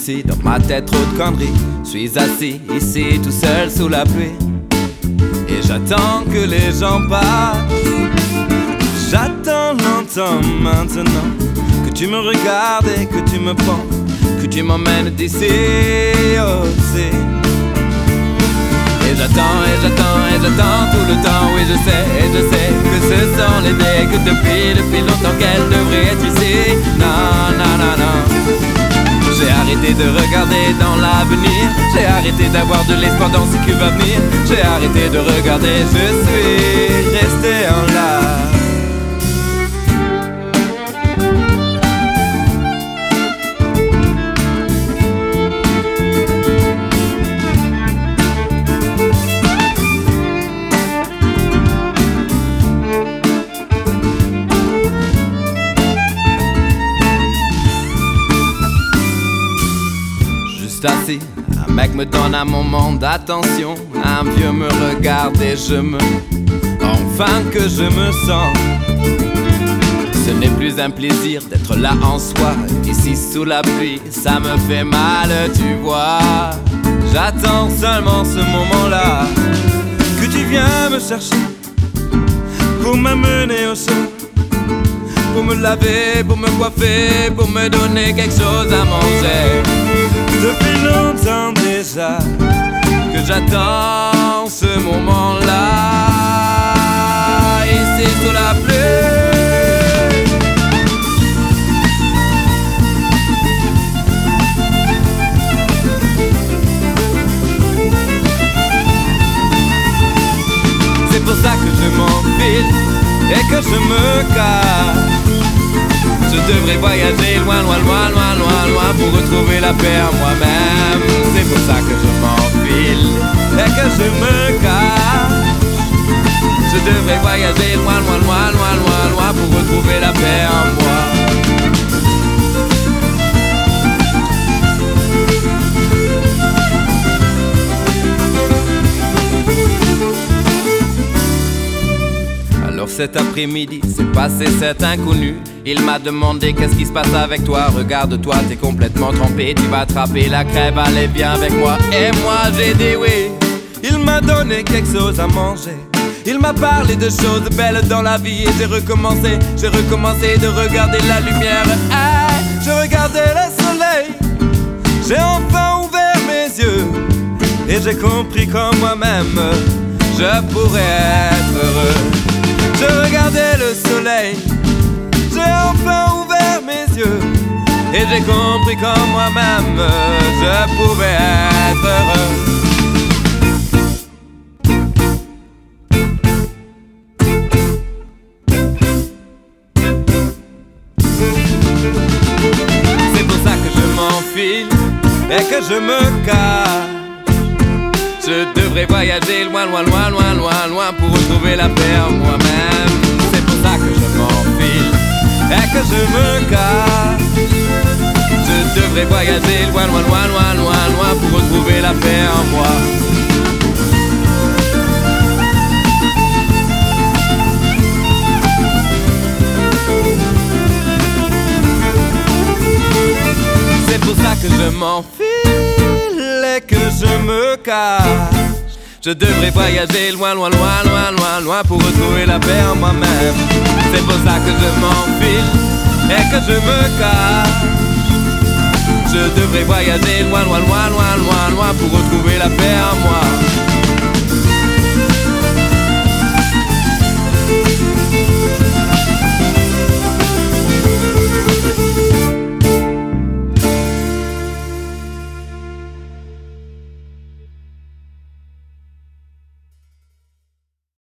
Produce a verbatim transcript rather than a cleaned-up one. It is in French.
ici, dans ma tête trop de conneries. Je suis assis ici tout seul sous la pluie et j'attends que les gens passent. J'attends longtemps maintenant que tu me regardes et que tu me prends, que tu m'emmènes d'ici aussi. Et j'attends, et j'attends, et j'attends tout le temps. Oui je sais, et je sais que ce sont les idées, que depuis, depuis longtemps qu'elle devrait être ici. Non, non, non, non. J'ai arrêté de regarder dans l'avenir, j'ai arrêté d'avoir de l'espoir dans ce qui va venir. J'ai arrêté de regarder, je suis resté en larmes. Assis, un mec me donne un moment d'attention, un vieux me regarde et je me... Enfin que je me sens. Ce n'est plus un plaisir d'être là en soi, ici sous la pluie, ça me fait mal, tu vois. J'attends seulement ce moment-là, que tu viens me chercher, pour m'amener au chaud, pour me laver, pour me coiffer, pour me donner quelque chose à manger. Depuis longtemps déjà que j'attends ce moment-là, ici sous la pluie. C'est pour ça que je m'enfile et que je me cache. Je devrais voyager loin, loin, loin, loin, loin, loin pour retrouver la paix en moi-même. C'est pour ça que je m'enfile et que je me cache. Je devrais voyager loin, loin, loin, loin, loin, loin pour retrouver la paix en moi. Alors cet après-midi, c'est passé cet inconnu. Il m'a demandé qu'est-ce qui se passe avec toi. Regarde-toi, t'es complètement trempé, tu vas attraper la crève, allez viens avec moi. Et moi j'ai dit oui. Il m'a donné quelque chose à manger, il m'a parlé de choses belles dans la vie. Et j'ai recommencé, j'ai recommencé de regarder la lumière. Hey, je regardais le soleil, j'ai enfin ouvert mes yeux et j'ai compris qu'en moi-même je pourrais être heureux. Je regardais le soleil, j'ai enfin ouvert mes yeux et j'ai compris qu'en moi-même je pouvais être heureux. C'est pour ça que je m'enfile et que je me cache. Je devrais voyager loin, loin, loin, loin, loin, loin pour retrouver la paix en moi-même. C'est pour ça que je m'enfile et que je me cache. Je devrais voyager loin, loin, loin, loin, loin, loin pour retrouver la paix en moi. C'est pour ça que je m'enfile et que je me cache. Je devrais voyager loin, loin, loin, loin, loin, loin pour retrouver la paix en moi-même. C'est pour ça que je m'enfile et que je me cache. Je devrais voyager loin, loin, loin, loin, loin, loin pour retrouver la paix en moi.